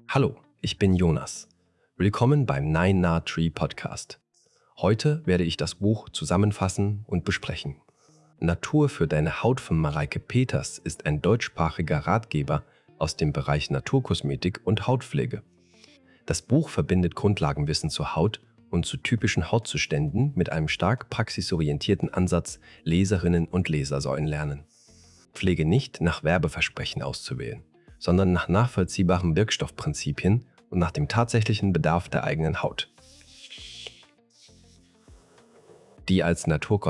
Hallo, ich bin Jonas. Willkommen beim Nine Na Tree Podcast. Heute werde ich das Buch zusammenfassen und besprechen. Natur für deine Haut von Mareike Peters ist ein deutschsprachiger Ratgeber aus dem Bereich Naturkosmetik und Hautpflege. Das Buch verbindet Grundlagenwissen zur Haut und zu typischen Hautzuständen mit einem stark praxisorientierten Ansatz. Leserinnen und Leser sollen lernen. Pflege nicht nach Werbeversprechen auszuwählen, sondern nach nachvollziehbaren Wirkstoffprinzipien und nach dem tatsächlichen Bedarf der eigenen Haut. Die als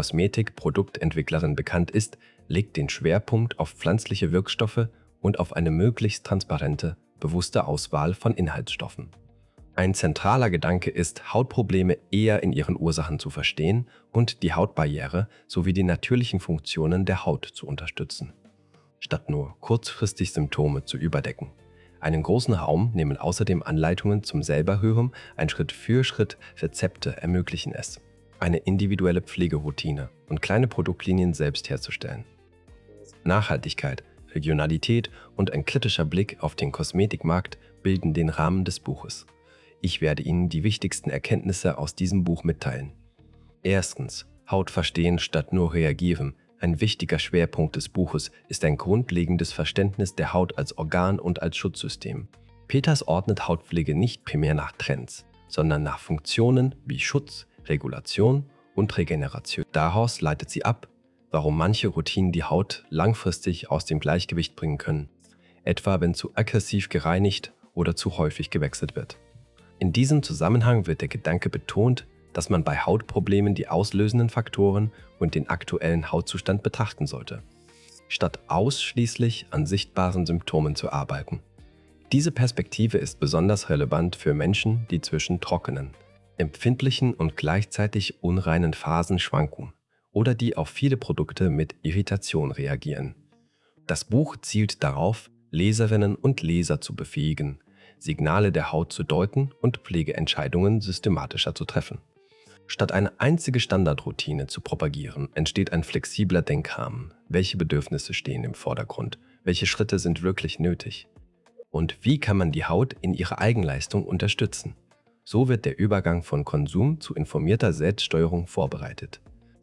Naturkosmetik-Produktentwicklerin bekannt ist, legt den Schwerpunkt auf pflanzliche Wirkstoffe und auf eine möglichst transparente, bewusste Auswahl von Inhaltsstoffen. Ein zentraler Gedanke ist, Hautprobleme eher in ihren Ursachen zu verstehen und die Hautbarriere sowie die natürlichen Funktionen der Haut zu unterstützen, statt nur kurzfristig Symptome zu überdecken. Einen großen Raum nehmen außerdem Anleitungen zum Selberhören, ein Schritt-für-Schritt-Rezepte ermöglichen es, eine individuelle Pflegeroutine und kleine Produktlinien selbst herzustellen. Nachhaltigkeit, Regionalität und ein kritischer Blick auf den Kosmetikmarkt bilden den Rahmen des Buches. Ich werde Ihnen die wichtigsten Erkenntnisse aus diesem Buch mitteilen. Erstens, Haut verstehen statt nur reagieren. Ein wichtiger Schwerpunkt des Buches ist ein grundlegendes Verständnis der Haut als Organ und als Schutzsystem. Peters ordnet Hautpflege nicht primär nach Trends, sondern nach Funktionen wie Schutz, Regulation und Regeneration. Daraus leitet sie ab, warum manche Routinen die Haut langfristig aus dem Gleichgewicht bringen können, etwa wenn zu aggressiv gereinigt oder zu häufig gewechselt wird. In diesem Zusammenhang wird der Gedanke betont, dass man bei Hautproblemen die auslösenden Faktoren und den aktuellen Hautzustand betrachten sollte, statt ausschließlich an sichtbaren Symptomen zu arbeiten. Diese Perspektive ist besonders relevant für Menschen, die zwischen trockenen, empfindlichen und gleichzeitig unreinen Phasen schwanken oder die auf viele Produkte mit Irritation reagieren. Das Buch zielt darauf, Leserinnen und Leser zu befähigen, Signale der Haut zu deuten und Pflegeentscheidungen systematischer zu treffen. Statt eine einzige Standardroutine zu propagieren, entsteht ein flexibler Denkrahmen. Welche Bedürfnisse stehen im Vordergrund? Welche Schritte sind wirklich nötig? Und wie kann man die Haut in ihrer Eigenleistung unterstützen? So wird der Übergang von Konsum zu informierter Selbststeuerung vorbereitet.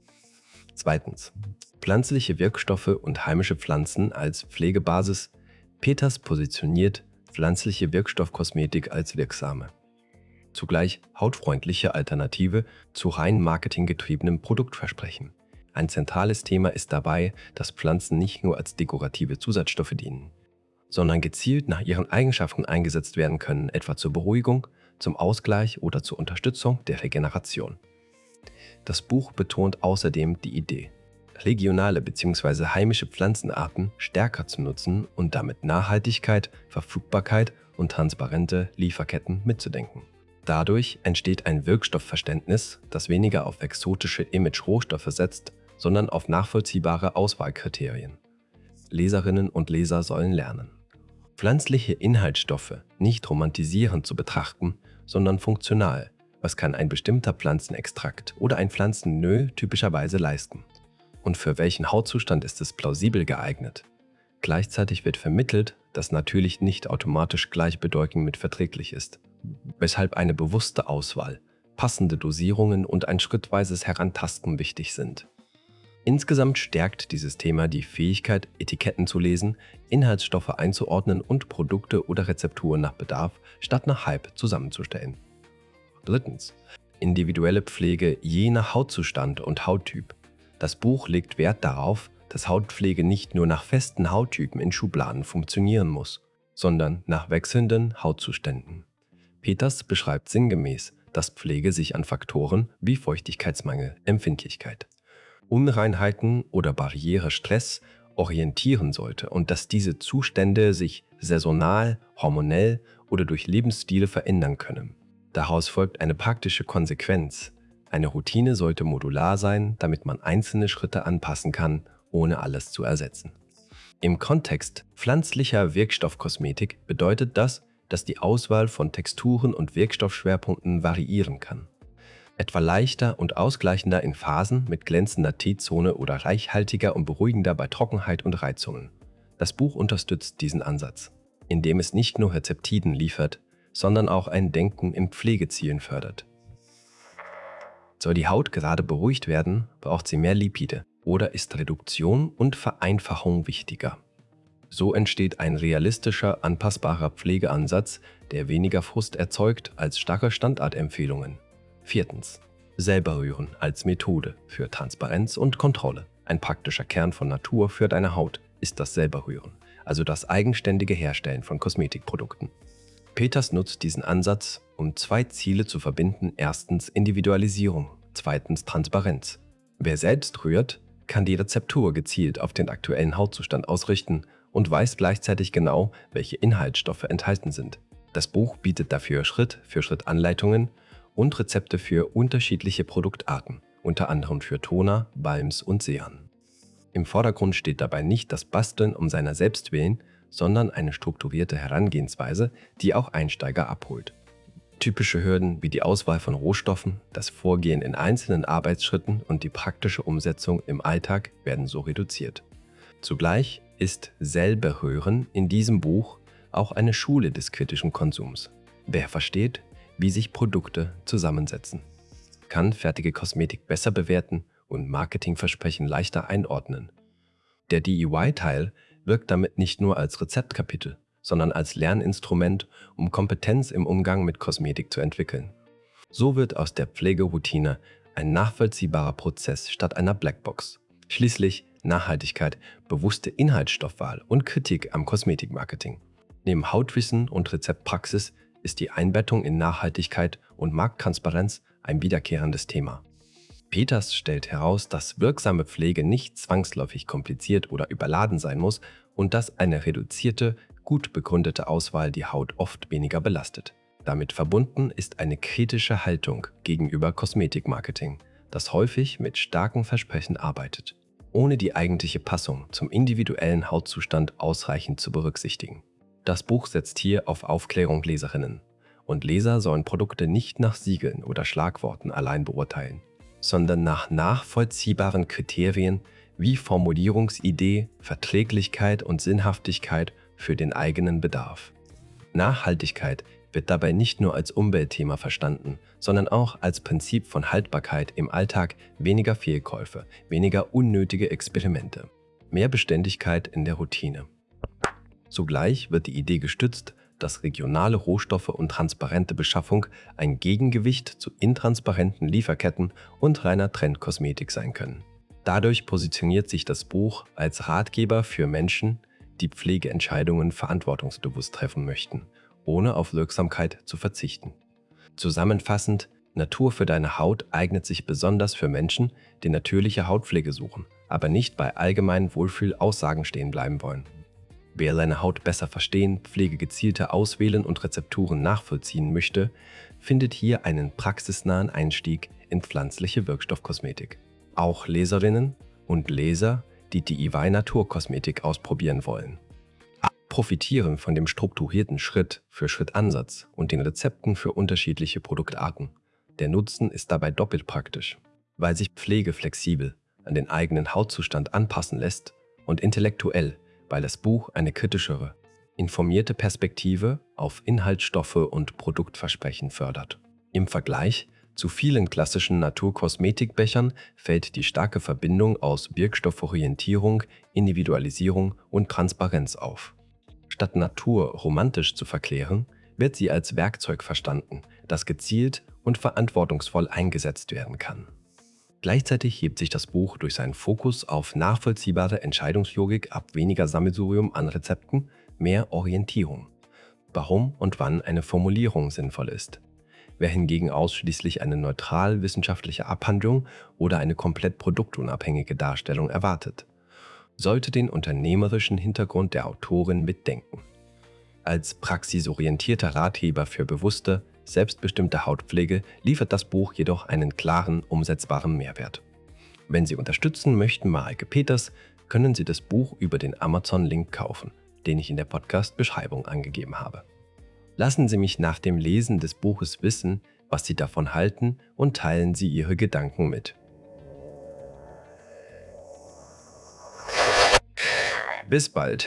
Zweitens, pflanzliche Wirkstoffe und heimische Pflanzen als Pflegebasis. Peters positioniert pflanzliche Wirkstoffkosmetik als wirksame, zugleich hautfreundliche Alternative zu rein marketinggetriebenem Produktversprechen. Ein zentrales Thema ist dabei, dass Pflanzen nicht nur als dekorative Zusatzstoffe dienen, sondern gezielt nach ihren Eigenschaften eingesetzt werden können, etwa zur Beruhigung, zum Ausgleich oder zur Unterstützung der Regeneration. Das Buch betont außerdem die Idee, regionale bzw. heimische Pflanzenarten stärker zu nutzen und damit Nachhaltigkeit, Verfügbarkeit und transparente Lieferketten mitzudenken. Dadurch entsteht ein Wirkstoffverständnis, das weniger auf exotische Image-Rohstoffe setzt, sondern auf nachvollziehbare Auswahlkriterien. Leserinnen und Leser sollen lernen, pflanzliche Inhaltsstoffe nicht romantisierend zu betrachten, sondern funktional. Was kann ein bestimmter Pflanzenextrakt oder ein Pflanzenöl typischerweise leisten? Und für welchen Hautzustand ist es plausibel geeignet? Gleichzeitig wird vermittelt, dass natürlich nicht automatisch gleichbedeutend mit verträglich ist, weshalb eine bewusste Auswahl, passende Dosierungen und ein schrittweises Herantasten wichtig sind. Insgesamt stärkt dieses Thema die Fähigkeit, Etiketten zu lesen, Inhaltsstoffe einzuordnen und Produkte oder Rezepturen nach Bedarf statt nach Hype zusammenzustellen. Drittens, individuelle Pflege je nach Hautzustand und Hauttyp. Das Buch legt Wert darauf, dass Hautpflege nicht nur nach festen Hauttypen in Schubladen funktionieren muss, sondern nach wechselnden Hautzuständen. Peters beschreibt sinngemäß, dass Pflege sich an Faktoren wie Feuchtigkeitsmangel, Empfindlichkeit, Unreinheiten oder Barriere-Stress orientieren sollte und dass diese Zustände sich saisonal, hormonell oder durch Lebensstile verändern können. Daraus folgt eine praktische Konsequenz. Eine Routine sollte modular sein, damit man einzelne Schritte anpassen kann, ohne alles zu ersetzen. Im Kontext pflanzlicher Wirkstoffkosmetik bedeutet das, dass die Auswahl von Texturen und Wirkstoffschwerpunkten variieren kann. Etwa leichter und ausgleichender in Phasen mit glänzender T-Zone oder reichhaltiger und beruhigender bei Trockenheit und Reizungen. Das Buch unterstützt diesen Ansatz, indem es nicht nur Rezeptiden liefert, sondern auch ein Denken in Pflegezielen fördert. Soll die Haut gerade beruhigt werden, braucht sie mehr Lipide oder ist Reduktion und Vereinfachung wichtiger? So entsteht ein realistischer, anpassbarer Pflegeansatz, der weniger Frust erzeugt als starre Standardempfehlungen. 4. Selber rühren als Methode für Transparenz und Kontrolle. Ein praktischer Kern von Natur für deine Haut ist das Selberrühren, also das eigenständige Herstellen von Kosmetikprodukten. Peters nutzt diesen Ansatz, um 2 Ziele zu verbinden. 1. Individualisierung, 2. Transparenz. Wer selbst rührt, kann die Rezeptur gezielt auf den aktuellen Hautzustand ausrichten und weiß gleichzeitig genau, welche Inhaltsstoffe enthalten sind. Das Buch bietet dafür Schritt-für-Schritt Anleitungen und Rezepte für unterschiedliche Produktarten, unter anderem für Toner, Balms und Serien. Im Vordergrund steht dabei nicht das Basteln um seiner selbst willen, sondern eine strukturierte Herangehensweise, die auch Einsteiger abholt. Typische Hürden wie die Auswahl von Rohstoffen, das Vorgehen in einzelnen Arbeitsschritten und die praktische Umsetzung im Alltag werden so reduziert. Zugleich ist Selberrühren in diesem Buch auch eine Schule des kritischen Konsums. Wer versteht, wie sich Produkte zusammensetzen, kann fertige Kosmetik besser bewerten und Marketingversprechen leichter einordnen. Der DIY-Teil wirkt damit nicht nur als Rezeptkapitel, sondern als Lerninstrument, um Kompetenz im Umgang mit Kosmetik zu entwickeln. So wird aus der Pflegeroutine ein nachvollziehbarer Prozess statt einer Blackbox. Schließlich Nachhaltigkeit, bewusste Inhaltsstoffwahl und Kritik am Kosmetikmarketing. Neben Hautwissen und Rezeptpraxis ist die Einbettung in Nachhaltigkeit und Markttransparenz ein wiederkehrendes Thema. Peters stellt heraus, dass wirksame Pflege nicht zwangsläufig kompliziert oder überladen sein muss und dass eine reduzierte, gut begründete Auswahl die Haut oft weniger belastet. Damit verbunden ist eine kritische Haltung gegenüber Kosmetikmarketing, das häufig mit starken Versprechen arbeitet, ohne die eigentliche Passung zum individuellen Hautzustand ausreichend zu berücksichtigen. Das Buch setzt hier auf Aufklärung Leserinnen. Und Leser sollen Produkte nicht nach Siegeln oder Schlagworten allein beurteilen, sondern nach nachvollziehbaren Kriterien wie Formulierungsidee, Verträglichkeit und Sinnhaftigkeit für den eigenen Bedarf. Nachhaltigkeit wird dabei nicht nur als Umweltthema verstanden, sondern auch als Prinzip von Haltbarkeit im Alltag, weniger Fehlkäufe, weniger unnötige Experimente, mehr Beständigkeit in der Routine. Zugleich wird die Idee gestützt, dass regionale Rohstoffe und transparente Beschaffung ein Gegengewicht zu intransparenten Lieferketten und reiner Trendkosmetik sein können. Dadurch positioniert sich das Buch als Ratgeber für Menschen, die Pflegeentscheidungen verantwortungsbewusst treffen möchten, ohne auf Wirksamkeit zu verzichten. Zusammenfassend, Natur für deine Haut eignet sich besonders für Menschen, die natürliche Hautpflege suchen, aber nicht bei allgemeinen Wohlfühlaussagen stehen bleiben wollen. Wer seine Haut besser verstehen, Pflege gezielter auswählen und Rezepturen nachvollziehen möchte, findet hier einen praxisnahen Einstieg in pflanzliche Wirkstoffkosmetik. Auch Leserinnen und Leser, die DIY-Naturkosmetik ausprobieren wollen, profitieren von dem strukturierten Schritt-für-Schritt-Ansatz und den Rezepten für unterschiedliche Produktarten. Der Nutzen ist dabei doppelt praktisch, weil sich Pflege flexibel an den eigenen Hautzustand anpassen lässt und intellektuell, weil das Buch eine kritischere, informierte Perspektive auf Inhaltsstoffe und Produktversprechen fördert. Im Vergleich zu vielen klassischen Naturkosmetikbechern fällt die starke Verbindung aus Wirkstofforientierung, Individualisierung und Transparenz auf. Statt Natur romantisch zu verklären, wird sie als Werkzeug verstanden, das gezielt und verantwortungsvoll eingesetzt werden kann. Gleichzeitig hebt sich das Buch durch seinen Fokus auf nachvollziehbare Entscheidungslogik ab, weniger Sammelsurium an Rezepten, mehr Orientierung. Warum und wann eine Formulierung sinnvoll ist. Wer hingegen ausschließlich eine neutral wissenschaftliche Abhandlung oder eine komplett produktunabhängige Darstellung erwartet, sollte den unternehmerischen Hintergrund der Autorin mitdenken. Als praxisorientierter Ratgeber für bewusste, selbstbestimmte Hautpflege liefert das Buch jedoch einen klaren, umsetzbaren Mehrwert. Wenn Sie unterstützen möchten Mareike Peters, können Sie das Buch über den Amazon-Link kaufen, den ich in der Podcast-Beschreibung angegeben habe. Lassen Sie mich nach dem Lesen des Buches wissen, was Sie davon halten und teilen Sie Ihre Gedanken mit. Bis bald!